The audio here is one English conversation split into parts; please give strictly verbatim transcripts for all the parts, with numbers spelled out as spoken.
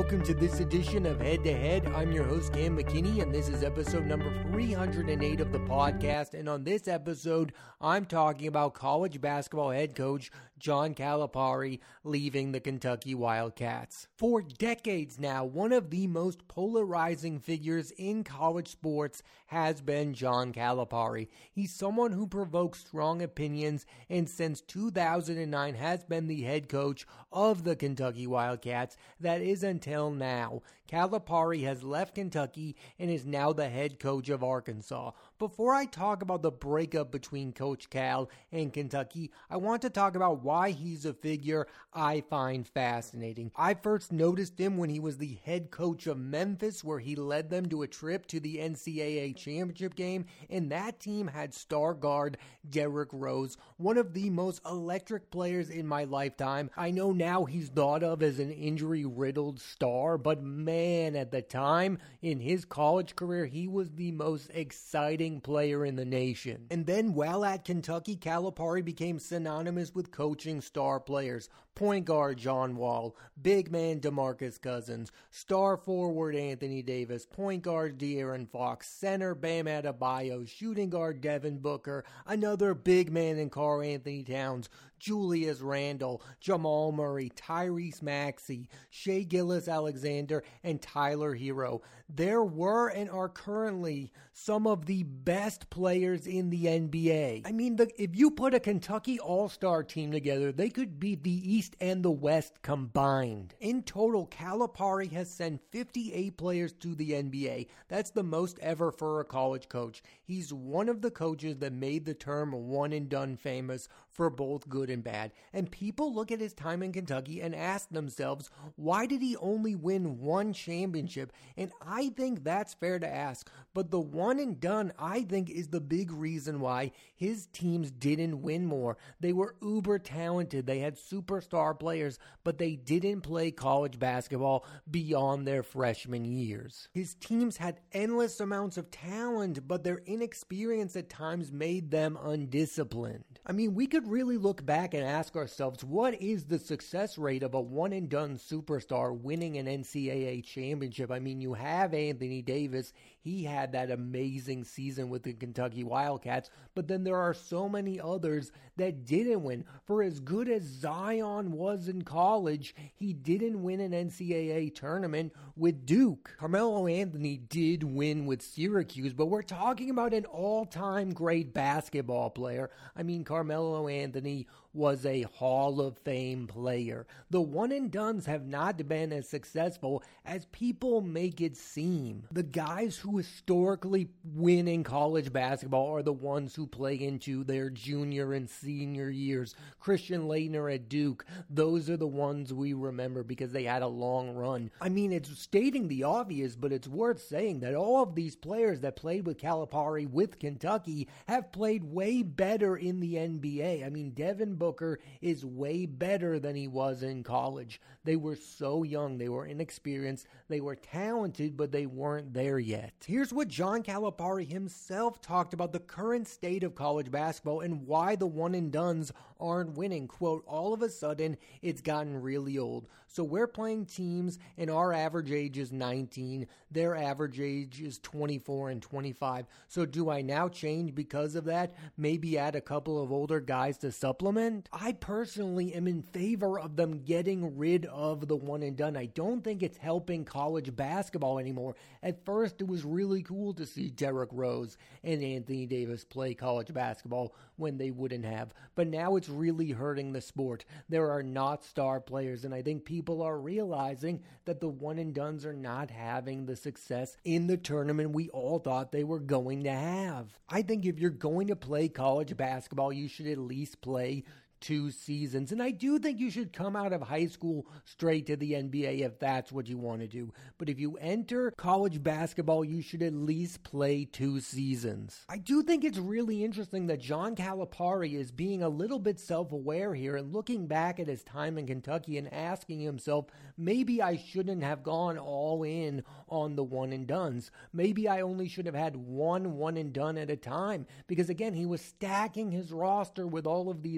welcome to this edition of Head to Head. I'm your host, Cam McKinney, and this is episode number three hundred eight of the podcast. And on this episode, I'm talking about college basketball head coach John Calipari leaving the Kentucky Wildcats. For decades now, one of the most polarizing figures in college sports has been John Calipari. He's someone who provokes strong opinions, and since two thousand nine has been the head coach of the Kentucky Wildcats. That is until now. Calipari has left Kentucky and is now the head coach of Arkansas. Before I talk about the breakup between Coach Cal and Kentucky, I want to talk about why he's a figure I find fascinating. I first noticed him when he was the head coach of Memphis, where he led them to a trip to the N C double A championship game, and that team had star guard Derrick Rose, one of the most electric players in my lifetime. I know now he's thought of as an injury-riddled star, but man, at the time, in his college career, he was the most exciting player in the nation. And then while at Kentucky, Calipari became synonymous with coaching star players. Point guard John Wall, big man DeMarcus Cousins, star forward Anthony Davis, point guard De'Aaron Fox, center Bam Adebayo, shooting guard Devin Booker, another big man in Karl Anthony Towns, Julius Randle, Jamal Murray, Tyrese Maxey, Shai Gilgeous-Alexander, and Tyler Herro. There were and are currently some of the best players in the N B A. I mean, the, if you put a Kentucky All-Star team together, they could beat the East and the West combined. In total, Calipari has sent fifty-eight players to the N B A. That's the most ever for a college coach. He's one of the coaches that made the term one and done famous for both good and bad. And people look at his time in Kentucky and ask themselves, why did he only win one championship? And I think that's fair to ask. But the one and done, I think, is the big reason why his teams didn't win more. They were uber talented. They had superstar players, but they didn't play college basketball beyond their freshman years. His teams had endless amounts of talent, but their inexperience at times made them undisciplined. I mean, we could really look back and ask ourselves, what is the success rate of a one-and-done superstar winning an N C double A championship? I mean, you have Anthony Davis. He had that amazing season with the Kentucky Wildcats, but then there are so many others that didn't win. For as good as Zion was in college, he didn't win an N C double A tournament with Duke. Carmelo Anthony did win with Syracuse, but we're talking about an all-time great basketball player. I mean, Carmelo Anthony was a Hall of Fame player. The one-and-dones have not been as successful as people make it seem. The guys who historically win in college basketball are the ones who play into their junior and senior years. Christian Laettner at Duke, those are the ones we remember because they had a long run. I mean, it's stating the obvious, but it's worth saying that all of these players that played with Calipari with Kentucky have played way better in the N B A. I mean, Devin Booker is way better than he was in college. They were so young, they were inexperienced, they were talented, but they weren't there yet. Here's what John Calipari himself talked about the current state of college basketball and why the one-and-dones aren't winning. Quote, all of a sudden, it's gotten really old. So we're playing teams and our average age is nineteen. Their average age is twenty-four and twenty-five. So do I now change because of that? Maybe add a couple of older guys to supplement? I personally am in favor of them getting rid of the one and done. I don't think it's helping college basketball anymore. At first, it was really cool to see Derrick Rose and Anthony Davis play college basketball when they wouldn't have. But now it's really hurting the sport. There are not star players, and I think people are realizing that the one-and-dones are not having the success in the tournament we all thought they were going to have. I think if you're going to play college basketball, you should at least play two seasons. And I do think you should come out of high school straight to the N B A if that's what you want to do. But if you enter college basketball, you should at least play two seasons. I do think it's really interesting that John Calipari is being a little bit self-aware here and looking back at his time in Kentucky and asking himself, maybe I shouldn't have gone all in on the one and dones. Maybe I only should have had one one and done at a time. Because again, he was stacking his roster with all of these guys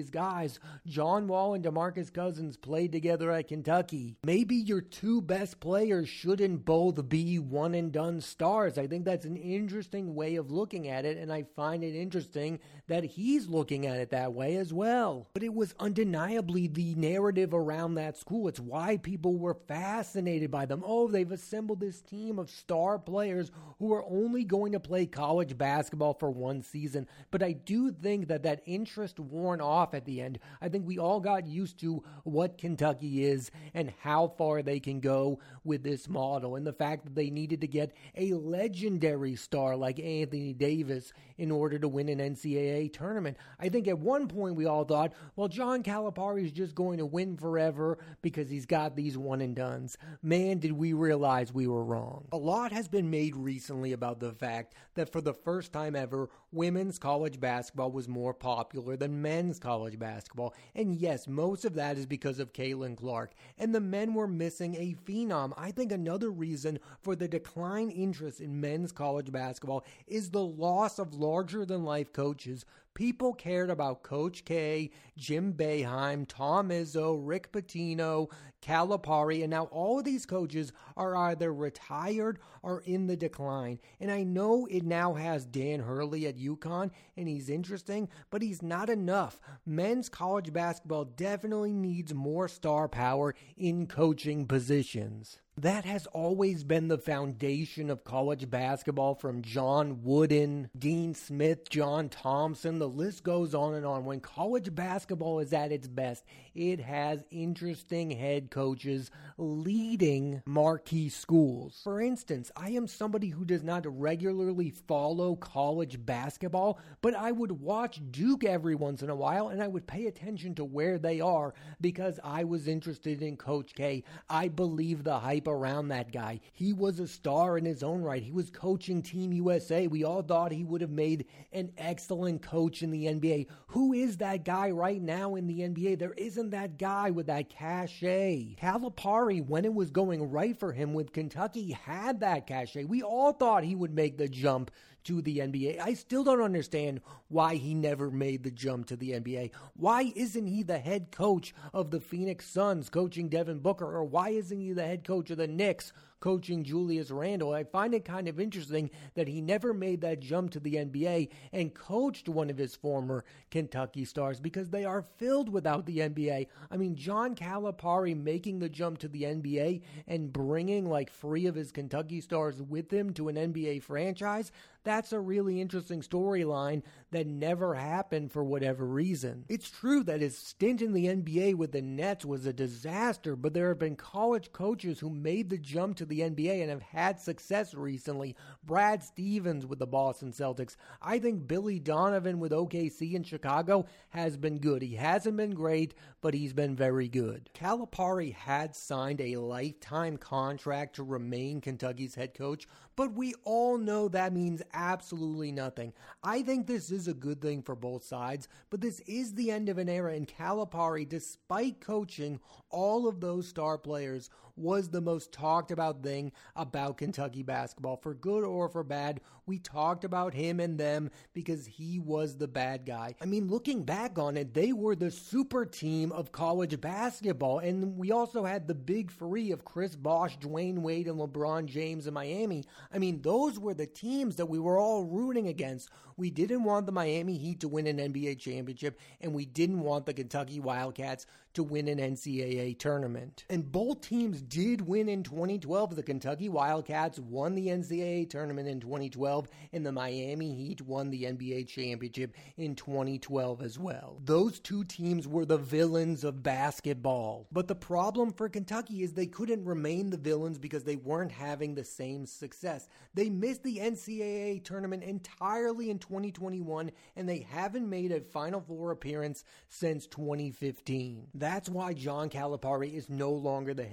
guys. John Wall and DeMarcus Cousins played together at Kentucky. Maybe your two best players shouldn't both be one-and-done stars. I think that's an interesting way of looking at it, and I find it interesting that he's looking at it that way as well. But it was undeniably the narrative around that school. It's why people were fascinated by them. Oh, they've assembled this team of star players who are only going to play college basketball for one season. But I do think that that interest worn off at the end. I think we all got used to what Kentucky is and how far they can go with this model, and the fact that they needed to get a legendary star like Anthony Davis in order to win an N C double A tournament. I think at one point we all thought, well, John Calipari is just going to win forever because he's got these one-and-dones. Man, did we realize we were wrong. A lot has been made recently about the fact that for the first time ever, women's college basketball was more popular than men's college basketball. And yes, most of that is because of Caitlin Clark. And the men were missing a phenom. I think another reason for the decline interest in men's college basketball is the loss of larger-than-life coaches. People cared about Coach K, Jim Boeheim, Tom Izzo, Rick Pitino, Calipari, and now all of these coaches are either retired or in the decline. And I know it now has Dan Hurley at UConn, and he's interesting, but he's not enough. Men's college basketball definitely needs more star power in coaching positions. That has always been the foundation of college basketball, from John Wooden, Dean Smith, John Thompson. The list goes on and on. When college basketball is at its best, it has interesting head coaches leading marquee schools. For instance, I am somebody who does not regularly follow college basketball, but I would watch Duke every once in a while, and I would pay attention to where they are because I was interested in Coach K. I believe the hype around that guy. He was a star in his own right. He was coaching Team U S A. We all thought he would have made an excellent coach in the N B A. Who is that guy right now in the N B A? There isn't that guy with that cachet. Calipari, when it was going right for him with Kentucky, had that cachet. We all thought he would make the jump to the N B A. I still don't understand why he never made the jump to the N B A. Why isn't he the head coach of the Phoenix Suns coaching Devin Booker? Or why isn't he the head coach of the Knicks coaching Julius Randle? I find it kind of interesting that he never made that jump to the N B A and coached one of his former Kentucky stars, because they are filled without the N B A. I mean, John Calipari making the jump to the N B A and bringing like three of his Kentucky stars with him to an N B A franchise, that's a really interesting storyline that never happened for whatever reason. It's true that his stint in the N B A with the Nets was a disaster, but there have been college coaches who made the jump to the N B A and have had success recently. Brad Stevens with the Boston Celtics. I think Billy Donovan with O K C in Chicago has been good. He hasn't been great, but he's been very good. Calipari had signed a lifetime contract to remain Kentucky's head coach, but we all know that means absolutely nothing. I think this is a good thing for both sides, but this is the end of an era, and Calipari, despite coaching all of those star players, was the most talked about thing about Kentucky basketball. For good or for bad, we talked about him and them because he was the bad guy. I mean, looking back on it, they were the super team of college basketball, and we also had the big three of Chris Bosh, Dwayne Wade, and LeBron James in Miami. I mean, those were the teams that we were all rooting against. We didn't want the Miami Heat to win an N B A championship, and we didn't want the Kentucky Wildcats to win an N C double A tournament. And both teams did win in twenty twelve. The Kentucky Wildcats won the N C double A tournament in twenty twelve, and the Miami Heat won the N B A championship in twenty twelve as well. Those two teams were the villains of basketball. But the problem for Kentucky is they couldn't remain the villains because they weren't having the same success. They missed the N C double A tournament entirely in twenty twenty-one, and they haven't made a Final Four appearance since twenty fifteen. That's why John Calipari is no longer the head coach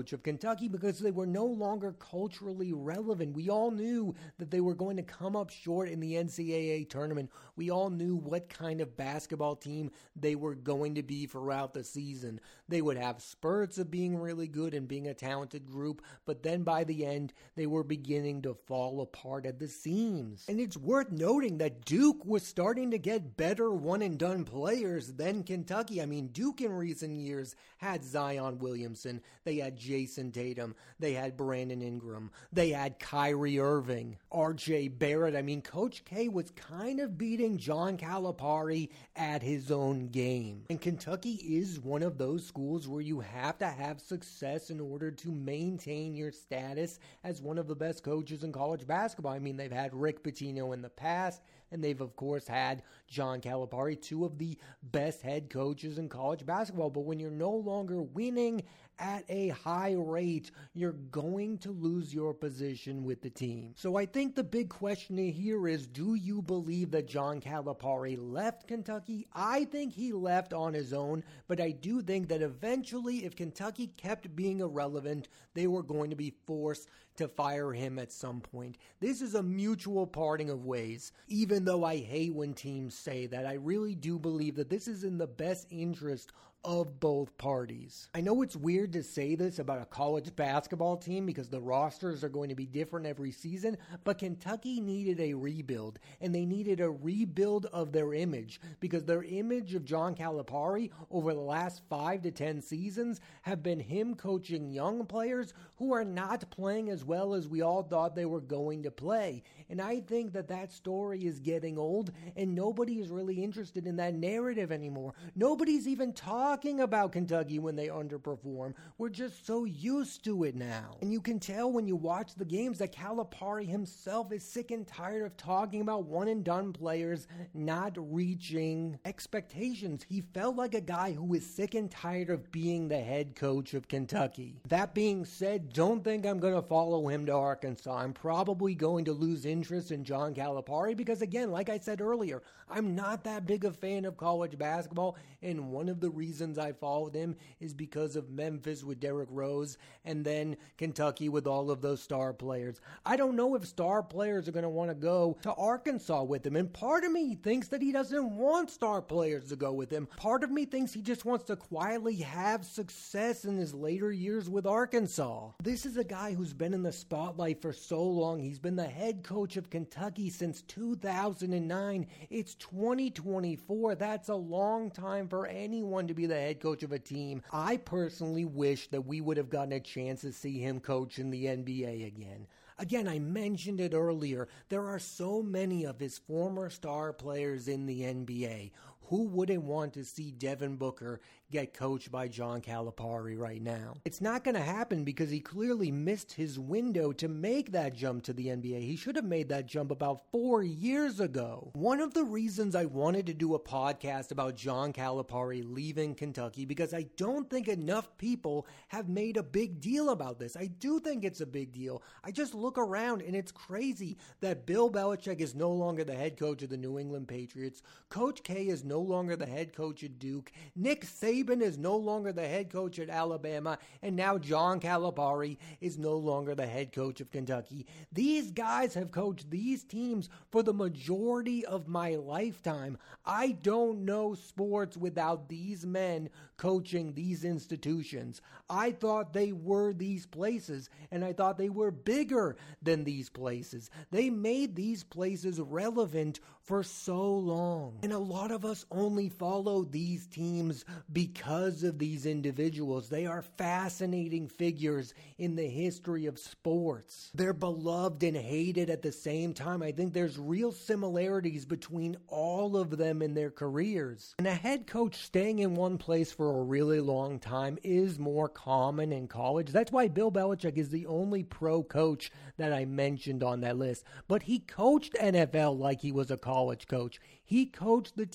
coach of Kentucky because they were no longer culturally relevant. We all knew that they were going to come up short in the N C double A tournament. We all knew what kind of basketball team they were going to be throughout the season. They would have spurts of being really good and being a talented group, but then by the end, they were beginning to fall apart at the seams. And it's worth noting that Duke was starting to get better one-and-done players than Kentucky. I mean, Duke in recent years had Zion Williamson, they had Jason Tatum, they had Brandon Ingram, they had Kyrie Irving, R J Barrett. I mean, Coach K was kind of beating John Calipari at his own game. And Kentucky is one of those schools where you have to have success in order to maintain your status as one of the best coaches in college basketball. I mean, they've had Rick Pitino in the past, and they've, of course, had John Calipari, two of the best head coaches in college basketball. But when you're no longer winning at a high rate, you're going to lose your position with the team. So I think the big question here is, do you believe that John Calipari left Kentucky? I think he left on his own, but I do think that eventually, if Kentucky kept being irrelevant, they were going to be forced to fire him at some point. This is a mutual parting of ways. Even though I hate when teams say that, I really do believe that this is in the best interest of both parties. I know it's weird to say this about a college basketball team because the rosters are going to be different every season, but Kentucky needed a rebuild, and they needed a rebuild of their image because their image of John Calipari over the last five to ten seasons have been him coaching young players who are not playing as well as we all thought they were going to play. And I think that that story is getting old, and nobody is really interested in that narrative anymore. Nobody's even talking about Kentucky when they underperform. We're just so used to it now. And you can tell when you watch the games that Calipari himself is sick and tired of talking about one-and-done players not reaching expectations. He felt like a guy who is sick and tired of being the head coach of Kentucky. That being said, don't think I'm going to follow him to Arkansas. I'm probably going to lose interest in John Calipari because, again, like I said earlier, I'm not that big a fan of college basketball, and one of the reasons I followed him is because of Memphis with Derrick Rose and then Kentucky with all of those star players. I don't know if star players are going to want to go to Arkansas with him, and part of me thinks that he doesn't want star players to go with him. Part of me thinks he just wants to quietly have success in his later years with Arkansas. This is a guy who's been in the spotlight for so long. He's been the head coach of Kentucky since two thousand nine. It's twenty twenty-four. That's a long time for anyone to be the head coach of a team. I personally wish that we would have gotten a chance to see him coach in the N B A again. Again, I mentioned it earlier. There are so many of his former star players in the N B A. Who wouldn't want to see Devin Booker get coached by John Calipari right now? It's not going to happen because he clearly missed his window to make that jump to the N B A. He should have made that jump about four years ago. One of the reasons I wanted to do a podcast about John Calipari leaving Kentucky because I don't think enough people have made a big deal about this. I do think it's a big deal. I just look around and it's crazy that Bill Belichick is no longer the head coach of the New England Patriots. Coach K is no longer the head coach at Duke. Nick Saban is no longer the head coach at Alabama. And now John Calipari is no longer the head coach of Kentucky. These guys have coached these teams for the majority of my lifetime. I don't know sports without these men coaching these institutions. I thought they were these places, and I thought they were bigger than these places. They made these places relevant for so long. And a lot of us only follow these teams because of these individuals. They are fascinating figures in the history of sports. They're beloved and hated at the same time. I think there's real similarities between all of them in their careers. And a head coach staying in one place for a really long time is more common in college. That's why Bill Belichick is the only pro coach that I mentioned on that list. But he coached N F L like he was a college coach. He coached the team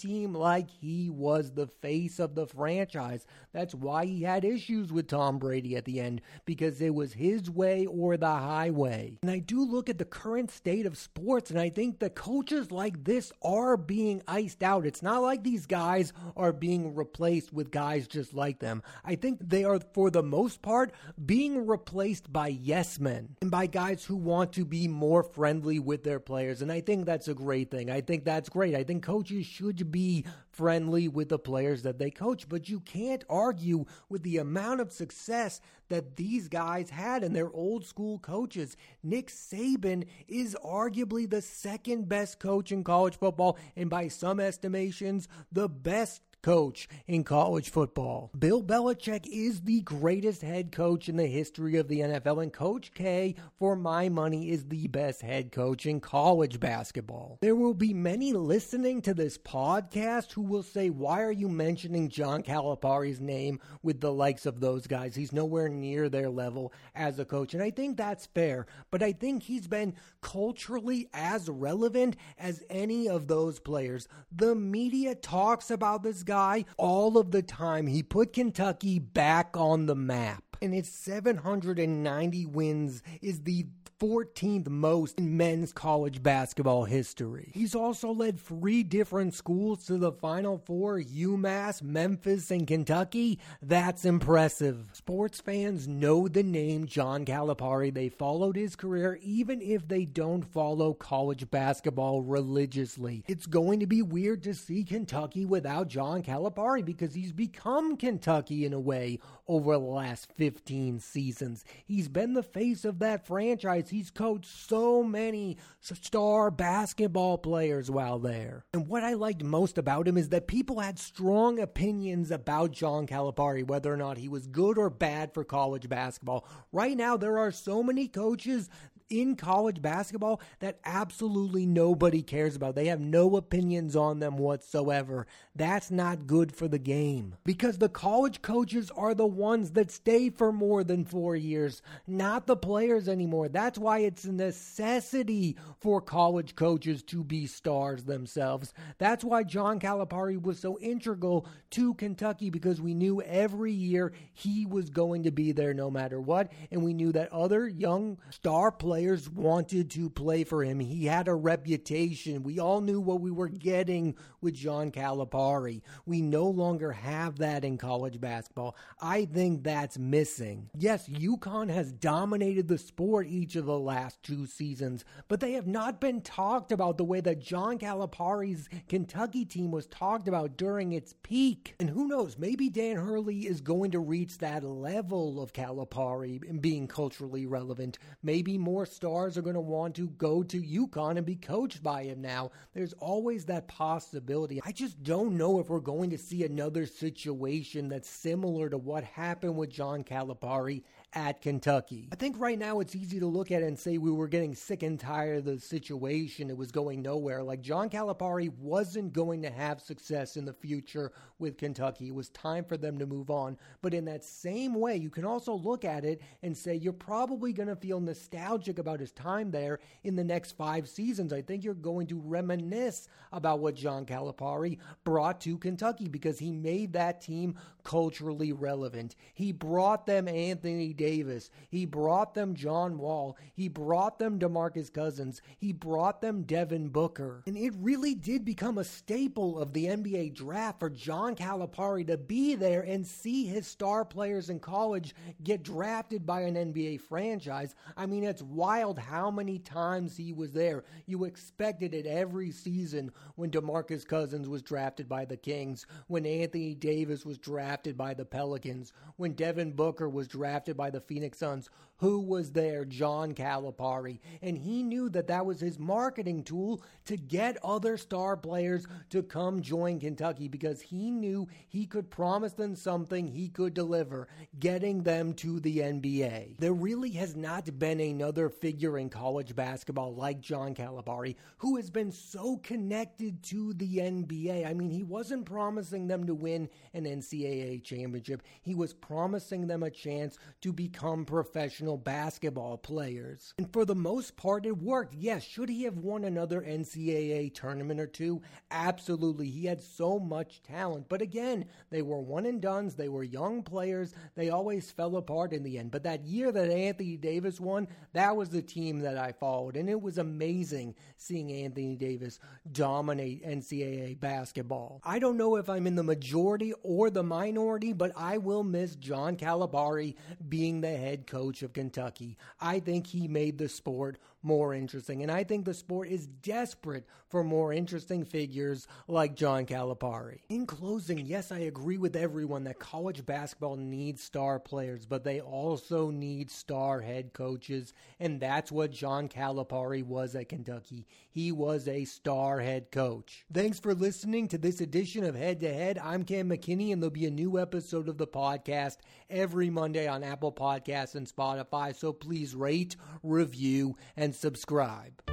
like he was the face of the franchise. That's why he had issues with Tom Brady at the end, because it was his way or the highway. And I do look at the current state of sports, and I think the coaches like this are being iced out. It's not like these guys are being replaced with guys just like them. I think they are, for the most part, being replaced by yes men and by guys who want to be more friendly with their players. And I think that's a great thing. I think that's great. I think coaches should be friendly with the players that they coach, but you can't argue with the amount of success that these guys had and their old school coaches. Nick Saban is arguably the second best coach in college football, and by some estimations, the best coach in college football. Bill Belichick is the greatest head coach in the history of the N F L, and Coach K, for my money, is the best head coach in college basketball. There will be many listening to this podcast who will say, why are you mentioning John Calipari's name with the likes of those guys? He's nowhere near their level as a coach, and I think that's fair, but I think he's been culturally as relevant as any of those players. The media talks about this guy guy all of the time. He put Kentucky back on the map, and its seven hundred ninety wins is the fourteenth most in men's college basketball history. He's also led three different schools to the Final Four: UMass, Memphis, and Kentucky. That's impressive. Sports fans know the name John Calipari. They followed his career even if they don't follow college basketball religiously. It's going to be weird to see Kentucky without John Calipari because he's become Kentucky in a way over the last fifteen seasons. He's been the face of that franchise. He's coached so many star basketball players while there. And what I liked most about him is that people had strong opinions about John Calipari, whether or not he was good or bad for college basketball. Right now, there are so many coaches in college basketball that absolutely nobody cares about. They have no opinions on them whatsoever. That's not good for the game, because the college coaches are the ones that stay for more than four years, not the players anymore. That's why it's a necessity for college coaches to be stars themselves. That's why John Calipari was so integral to Kentucky, because we knew every year he was going to be there no matter what, and we knew that other young star players wanted to play for him. He had a reputation. We all knew what we were getting with John Calipari. We no longer have that in college basketball. I think that's missing. Yes, UConn has dominated the sport each of the last two seasons, but they have not been talked about the way that John Calipari's Kentucky team was talked about during its peak. And who knows, maybe Dan Hurley is going to reach that level of Calipari in being culturally relevant. Maybe more stars are going to want to go to UConn and be coached by him now. There's always that possibility. I just don't know if we're going to see another situation that's similar to what happened with John Calipari at Kentucky. I think right now it's easy to look at it and say we were getting sick and tired of the situation. It was going nowhere. Like, John Calipari wasn't going to have success in the future with Kentucky. It was time for them to move on. But in that same way, you can also look at it and say you're probably going to feel nostalgic about his time there in the next five seasons. I think you're going to reminisce about what John Calipari brought to Kentucky, because he made that team culturally relevant. He brought them Anthony Davis. He brought them John Wall. He brought them DeMarcus Cousins. He brought them Devin Booker. And it really did become a staple of the N B A draft for John Calipari to be there and see his star players in college get drafted by an N B A franchise. I mean, it's wild how many times he was there. You expected it every season when DeMarcus Cousins was drafted by the Kings, when Anthony Davis was drafted by the Pelicans, when Devin Booker was drafted by the Phoenix Suns. Who was there? John Calipari. And he knew that that was his marketing tool to get other star players to come join Kentucky, because he knew he could promise them something he could deliver, getting them to the N B A. There really has not been another figure in college basketball like John Calipari who has been so connected to the N B A. I mean, he wasn't promising them to win an N C double A championship. He was promising them a chance to become professional professional basketball players. And for the most part, it worked. Yes, should he have won another N C double A tournament or two? Absolutely. He had so much talent. But again, they were one and dones. They were young players. They always fell apart in the end. But that year that Anthony Davis won, that was the team that I followed. And it was amazing seeing Anthony Davis dominate N C double A basketball. I don't know if I'm in the majority or the minority, but I will miss John Calipari being the head coach of Kentucky. I think he made the sport more interesting, and I think the sport is desperate for more interesting figures like John Calipari. In closing, yes, I agree with everyone that college basketball needs star players, but they also need star head coaches, and that's what John Calipari was at Kentucky. He was a star head coach. Thanks for listening to this edition of Head to Head. I'm Cam McKinney, and there'll be a new episode of the podcast every Monday on Apple Podcasts and Spotify, so please rate, review, and subscribe.